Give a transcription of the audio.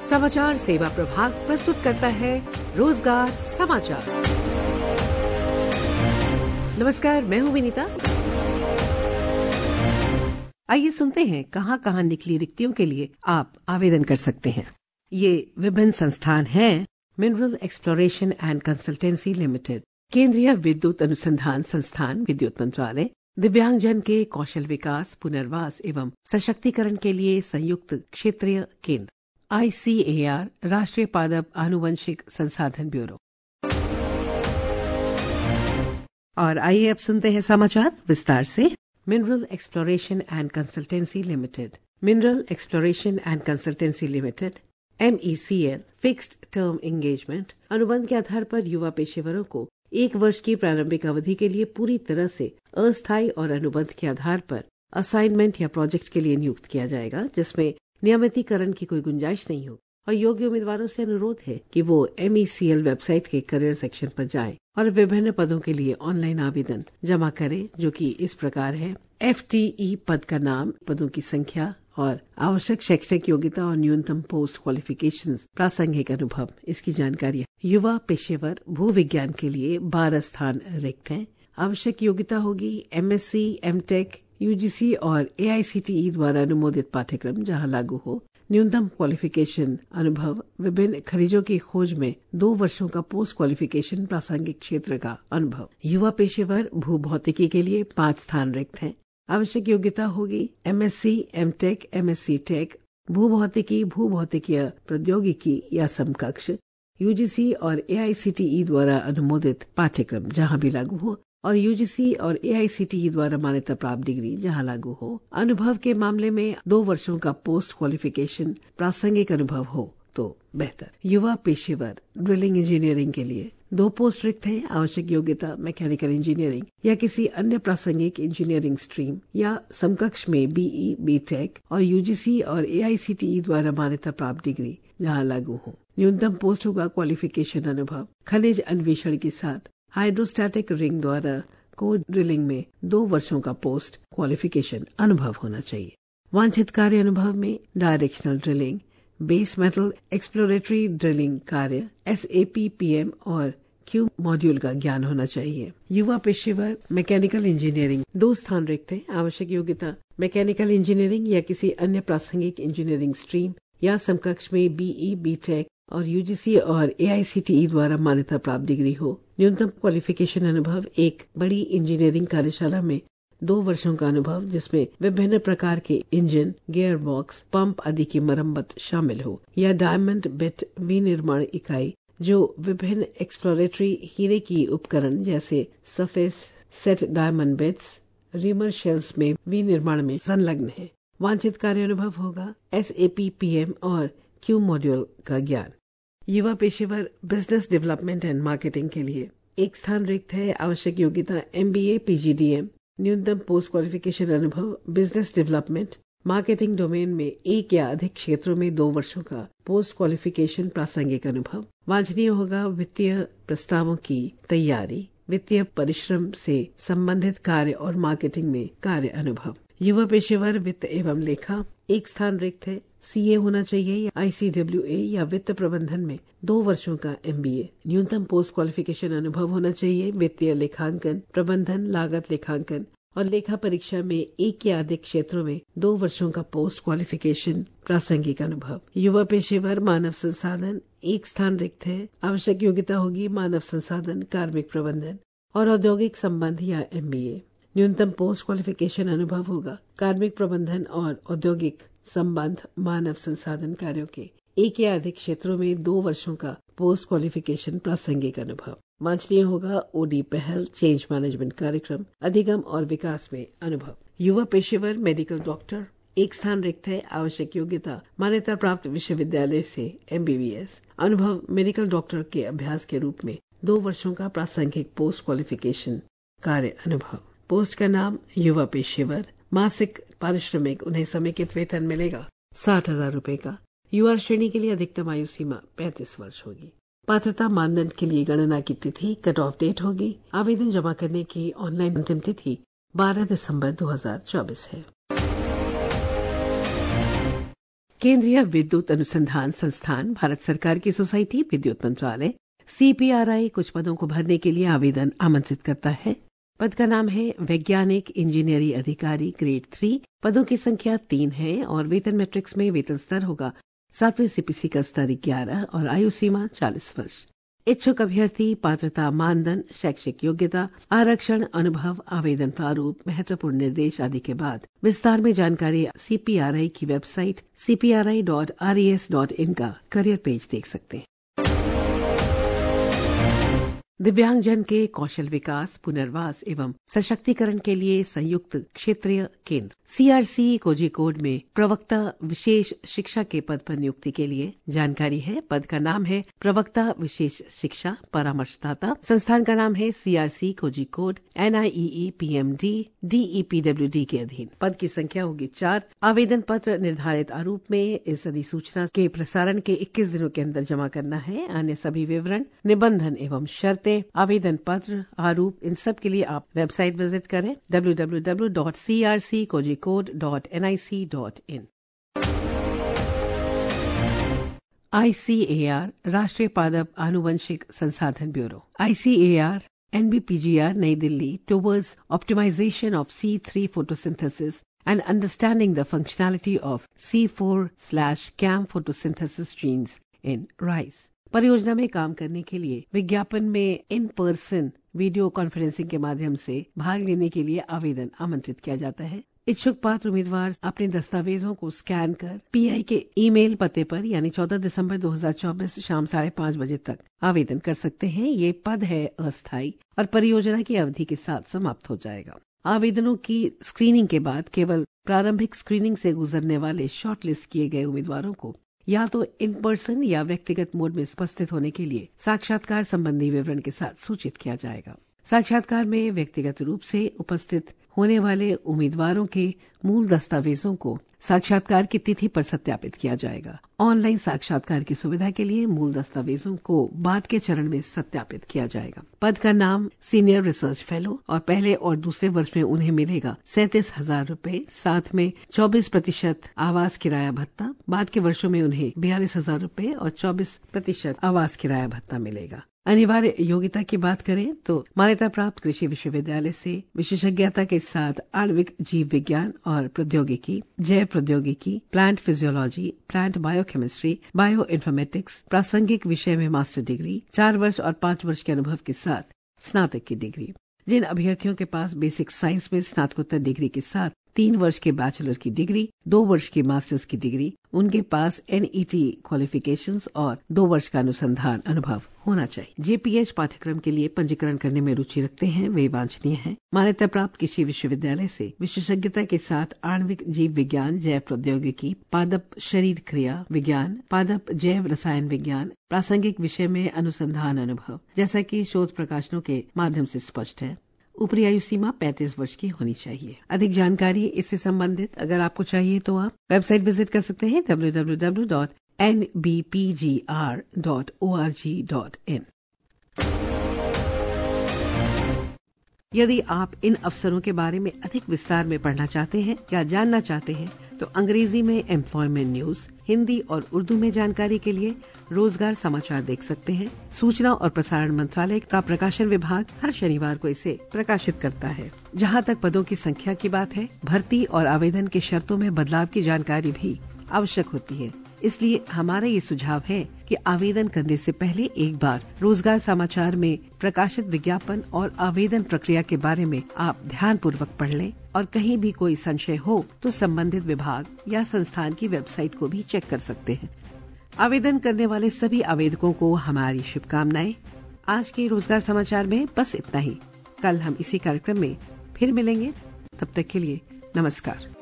समाचार सेवा प्रभाग प्रस्तुत करता है रोजगार समाचार। नमस्कार, मैं हूँ विनीता। आइए सुनते हैं कहाँ निकली रिक्तियों के लिए आप आवेदन कर सकते हैं। ये विभिन्न संस्थान हैं: mineral exploration and consultancy limited, केंद्रीय विद्युत अनुसंधान संस्थान, विद्युत मंत्रालय, दिव्यांगजन के कौशल विकास, पुनर्वास एवं सशक्तिकरण के लिए संयुक्त क्षेत्रीय केंद्र, ICAR, राष्ट्रीय पादप आनुवंशिक संसाधन ब्यूरो। और आइए अब सुनते हैं समाचार विस्तार से। Mineral exploration and consultancy limited, mineral exploration and consultancy limited MECL fixed term engagement अनुबंध के आधार पर युवा पेशेवरों को 1 वर्ष की प्रारंभिक अवधि के लिए पूरी तरह से अस्थायी और अनुबंध के आधार पर असाइनमेंट या प्रोजेक्ट के लिए नियुक्त किया जाएगा, जिसमें नियमितीकरण की कोई गुंजाइश नहीं हो। और योग्य उम्मीदवारों से अनुरोध है कि वो MECL वेबसाइट के करियर सेक्शन पर जाएं और विभिन्न पदों के लिए ऑनलाइन आवेदन जमा करें, जो कि इस प्रकार है: FTE पद का नाम, पदों की संख्या और आवश्यक शैक्षणिक योग्यता और न्यूनतम पोस्ट क्वालिफिकेशंस, प्रासंगिक अनुभव। इसकी जानकारी है। युवा पेशेवर भूविज्ञान के लिए 12 स्थान रिक्त हैं। आवश्यक योग्यता होगी MSc, MTech, UGC और AICTE द्वारा अनुमोदित पाठ्यक्रम जहां लागू हो। न्यूनतम क्वालिफिकेशन अनुभव विभिन्न खनिजों की खोज में 2 वर्षों का पोस्ट क्वालिफिकेशन, प्रासंगिक क्षेत्र का अनुभव। युवा पेशेवर भूभौतिकी के लिए 5 स्थान रिक्त हैं। आवश्यक योग्यता होगी MSc, MTech, MSc Tech, भूभौतिकी, भूभौतिकीय प्रौद्योगिकी या समकक्ष, UGC और AICTE द्वारा अनुमोदित पाठ्यक्रम जहां भी लागू हो, और UGC और AICTE द्वारा मान्यता प्राप्त डिग्री जहां लागू हो। अनुभव के मामले में 2 वर्षों का पोस्ट क्वालिफिकेशन, प्रासंगिक अनुभव हो तो बेहतर। युवा पेशेवर ड्रिलिंग इंजीनियरिंग के लिए 2 पोस्ट रिक्त हैं। आवश्यक योग्यता मैकेनिकल इंजीनियरिंग या किसी अन्य प्रासंगिक इंजीनियरिंग स्ट्रीम या समकक्ष में BE, BTech और UGC और AICTE द्वारा मान्यता प्राप्त डिग्री जहां लागू हो। न्यूनतम पोस्ट होगा क्वालिफिकेशन अनुभव खनिज अन्वेषण के साथ हाइड्रोस्टैटिक रिंग द्वारा कोर ड्रिलिंग में 2 वर्षों का पोस्ट क्वालिफिकेशन अनुभव होना चाहिए। वांछित कार्य अनुभव में directional drilling, base metal exploratory drilling कार्य, SAP PM और Q मॉड्यूल का ज्ञान होना चाहिए। युवा पेशेवर मैकेनिकल इंजीनियरिंग 2 स्थान रिक्त हैं। आवश्यक योग्यता मैकेनिकल इंजीनियरिंग या किसी अन्य प्रासंगिक इंजीनियरिंग स्ट्रीम या समकक्ष में BE, BTech और UGC और AICTE द्वारा मान्यता प्राप्त डिग्री हो। न्यूनतम क्वालिफिकेशन अनुभव एक बड़ी इंजीनियरिंग कार्यशाला में 2 वर्षों का अनुभव, जिसमें विभिन्न प्रकार के इंजन, गियर बॉक्स, पंप आदि की मरम्मत शामिल हो, या डायमंड बिट विनिर्माण इकाई जो विभिन्न एक्सप्लोरेटरी हीरे की उपकरण जैसे surface set diamond bits, reamer shells में विनिर्माण में संलग्न है। वांछित कार्य अनुभव होगा SAP PM और Q मॉड्यूल का ज्ञान। युवा पेशेवर बिजनेस डेवलपमेंट एंड मार्केटिंग के लिए 1 स्थान रिक्त है। आवश्यक योग्यता MBA, PGDM, न्यूनतम पोस्ट क्वालिफिकेशन अनुभव बिजनेस डेवलपमेंट, मार्केटिंग डोमेन में 1 या अधिक क्षेत्रों में 2 वर्षों का पोस्ट क्वालिफिकेशन, प्रासंगिक अनुभव। वांछनीय होगा वित्तीय प्रस्तावों की तैयारी, वित्तीय परिश्रम से संबंधित कार्य और मार्केटिंग में कार्य अनुभव। युवा पेशेवर वित्त एवं लेखा 1 स्थान रिक्त है। CA होना चाहिए या ICWA या वित्त प्रबंधन में 2 वर्षों का MBA। न्यूनतम पोस्ट क्वालिफिकेशन अनुभव होना चाहिए वित्तीय लेखांकन, प्रबंधन, लागत लेखांकन और लेखा परीक्षा में 1 या अधिक क्षेत्रों में 2 वर्षों का पोस्ट क्वालिफिकेशन, प्रासंगिक अनुभव। युवा पेशेवर मानव संसाधन 1 स्थान रिक्त है। आवश्यक योग्यता होगी मानव संसाधन, कार्मिक प्रबंधन और औद्योगिक संबंध या MBA। न्यूनतम पोस्ट क्वालिफिकेशन अनुभव होगा कार्मिक प्रबंधन और औद्योगिक संबंध, मानव संसाधन कार्यों के 1 या अधिक क्षेत्रों में 2 वर्षों का पोस्ट क्वालिफिकेशन, प्रासंगिक अनुभव। वांछनीय होगा OD पहल, चेंज मैनेजमेंट कार्यक्रम, अधिगम और विकास में अनुभव। युवा पेशेवर मेडिकल डॉक्टर 1 स्थान रिक्त है। आवश्यक योग्यता मान्यता प्राप्त विश्वविद्यालय से MBBS अनुभव मेडिकल डॉक्टर के अभ्यास के रूप में 2 वर्षों का प्रासंगिक पोस्ट क्वालिफिकेशन, कार्य अनुभव। पोस्ट का नाम युवा पेशेवर। मासिक पारिश्रमिक उन्हें समेकित वेतन मिलेगा 60,000 रूपए का। युवा श्रेणी के लिए अधिकतम आयु सीमा 35 वर्ष होगी। पात्रता मानदंड के लिए गणना की तिथि, कट ऑफ डेट होगी। आवेदन जमा करने की ऑनलाइन अंतिम तिथि 12 दिसंबर 2024 है। केंद्रीय विद्युत अनुसंधान संस्थान, भारत सरकार की सोसाइटी, विद्युत मंत्रालय, CPRI कुछ पदों को भरने के लिए आवेदन आमंत्रित करता है। पद का नाम है वैज्ञानिक इंजीनियरी अधिकारी ग्रेड 3। पदों की संख्या 3 है और वेतन मैट्रिक्स में वेतन स्तर होगा 7वें CPC का स्तर 11 और आयु सीमा 40 वर्ष। इच्छुक अभ्यर्थी, पात्रता मानदंड, शैक्षिक योग्यता, आरक्षण, अनुभव, आवेदन प्रारूप, महत्वपूर्ण निर्देश आदि के बाद विस्तार में जानकारी CPRI की वेबसाइट cpri.res.in का करियर पेज देख सकते हैं। दिव्यांगजन के कौशल विकास, पुनर्वास एवं सशक्तिकरण के लिए संयुक्त क्षेत्रीय केंद्र CRC कोझिकोड में प्रवक्ता विशेष शिक्षा के पद पर नियुक्ति के लिए जानकारी है। पद का नाम है प्रवक्ता विशेष शिक्षा परामर्शदाता। संस्थान का नाम है CRC Kozhikode NIEE PMD DEPWD के अधीन। पद की संख्या होगी 4। आवेदन पत्र निर्धारित आरूप में इस अधिसूचना के प्रसारण के 21 दिनों के अंदर जमा करना है। अन्य सभी विवरण, निबंधन एवं शर्तें, आवेदन पत्र, आरूप, इन सब के लिए आप वेबसाइट विजिट करें www.crckozhikode.nic.in। ICAR राष्ट्रीय पादप आनुवंशिक संसाधन ब्यूरो ICAR NBPGR नई Delhi towards optimization of C3 photosynthesis and understanding the functionality of C4/CAM photosynthesis genes in rice परियोजना में काम करने के लिए विज्ञापन में इन पर्सन वीडियो कॉन्फ्रेंसिंग के माध्यम से भाग लेने के लिए आवेदन आमंत्रित किया जाता है। इच्छुक पात्र उम्मीदवार अपने दस्तावेजों को स्कैन कर PI के ईमेल पते पर यानी 14 दिसंबर 2024 शाम 5:30 बजे तक आवेदन कर सकते हैं। ये पद है अस्थायी और परियोजना की अवधि के साथ समाप्त हो जाएगा। आवेदनों की स्क्रीनिंग के बाद केवल प्रारंभिक स्क्रीनिंग से गुजरने वाले शॉर्टलिस्ट किए गए उम्मीदवारों को या तो इन पर्सन या व्यक्तिगत मोड में उपस्थित होने के लिए साक्षात्कार संबंधी विवरण के साथ सूचित किया जाएगा। साक्षात्कार में व्यक्तिगत रूप से उपस्थित होने वाले उम्मीदवारों के मूल दस्तावेजों को साक्षात्कार की तिथि पर सत्यापित किया जाएगा। ऑनलाइन साक्षात्कार की सुविधा के लिए मूल दस्तावेजों को बाद के चरण में सत्यापित किया जाएगा। पद का नाम सीनियर रिसर्च फेलो और पहले और दूसरे वर्ष में उन्हें मिलेगा 37,000 रूपये, साथ में 24% आवास किराया भत्ता। बाद के वर्षों में उन्हें 42,000 रूपये और 24% आवास किराया भत्ता मिलेगा। अनिवार्य योग्यता की बात करें तो मान्यता प्राप्त कृषि विश्वविद्यालय से विशेषज्ञता के साथ आणविक जीव विज्ञान और प्रौद्योगिकी, जैव प्रौद्योगिकी, plant physiology, plant biochemistry, bioinformatics, प्रासंगिक विषय में मास्टर डिग्री, 4 वर्ष और 5 वर्ष के अनुभव के साथ स्नातक की डिग्री। जिन अभ्यर्थियों के पास बेसिक साइंस में स्नातकोत्तर डिग्री के साथ 3 वर्ष के बैचलर की डिग्री, 2 वर्ष की मास्टर्स की डिग्री, उनके पास NET क्वालिफिकेशंस और 2 वर्ष का अनुसंधान अनुभव होना चाहिए। JPH पाठ्यक्रम के लिए पंजीकरण करने में रुचि रखते हैं वे वांछनीय हैं। मान्यता प्राप्त कृषि विश्वविद्यालय से विशेषज्ञता के साथ आणविक जीव विज्ञान, जैव प्रौद्योगिकी, पादप शरीर क्रिया विज्ञान, पादप जैव रसायन विज्ञान, प्रासंगिक विषय में अनुसंधान अनुभव, जैसा कि शोध प्रकाशनों के माध्यम से स्पष्ट है। ऊपरी आयु सीमा 35 वर्ष की होनी चाहिए। अधिक जानकारी इससे संबंधित अगर आपको चाहिए तो आप वेबसाइट विजिट कर सकते हैं www.nbpgr.org.in। यदि आप इन अवसरों के बारे में अधिक विस्तार में पढ़ना चाहते हैं या जानना चाहते हैं तो अंग्रेजी में एम्प्लॉयमेंट न्यूज, हिंदी और उर्दू में जानकारी के लिए रोजगार समाचार देख सकते हैं। सूचना और प्रसारण मंत्रालय का प्रकाशन विभाग हर शनिवार को इसे प्रकाशित करता है। जहां तक पदों की संख्या की बात है, भर्ती और आवेदन की शर्तों में बदलाव की जानकारी भी आवश्यक होती है। इसलिए हमारा ये सुझाव है कि आवेदन करने से पहले एक बार रोजगार समाचार में प्रकाशित विज्ञापन और आवेदन प्रक्रिया के बारे में आप ध्यानपूर्वक पढ़ लें और कहीं भी कोई संशय हो तो संबंधित विभाग या संस्थान की वेबसाइट को भी चेक कर सकते हैं। आवेदन करने वाले सभी आवेदकों को हमारी शुभकामनाएं। आज के रोजगार समाचार में बस इतना ही। कल हम इसी कार्यक्रम में फिर मिलेंगे। तब तक के लिए नमस्कार।